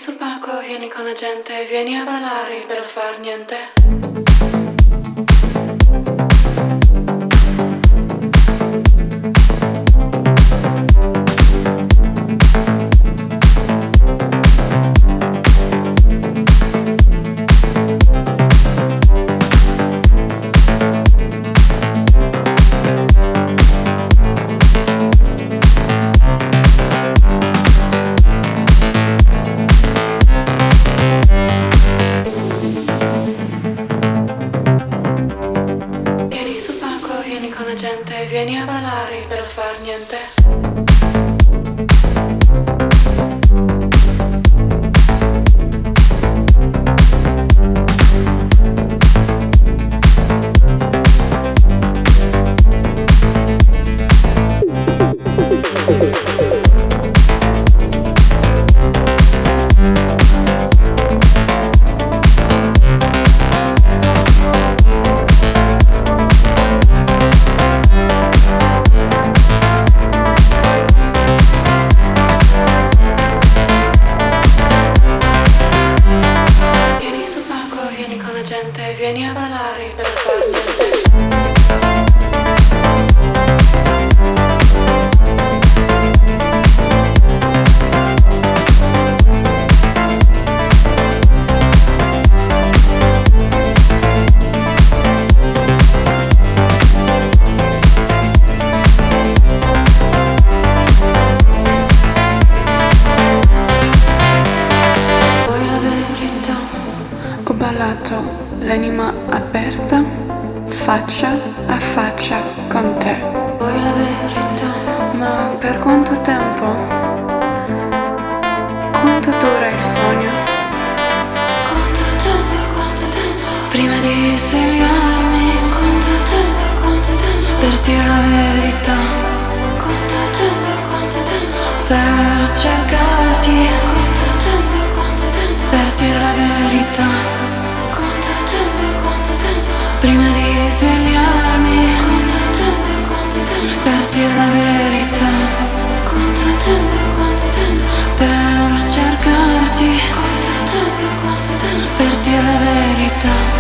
sul palco, vieni con la gente, vieni a ballare per far niente. Vieni con la gente, vieni a ballare per far niente. Vieni con la gente, vieni a ballare per far niente. Ho ballato l'anima aperta, faccia a faccia con te. Vuoi la verità? Ma per quanto tempo? Quanto dura il sogno? Quanto tempo? Prima di svegliarmi. Quanto tempo? Per dire la verità. Quanto tempo? Per cercarti. Quanto tempo? Per dire la verità. Prima di svegliarmi, per dire la verità, per cercarti, per dire la verità.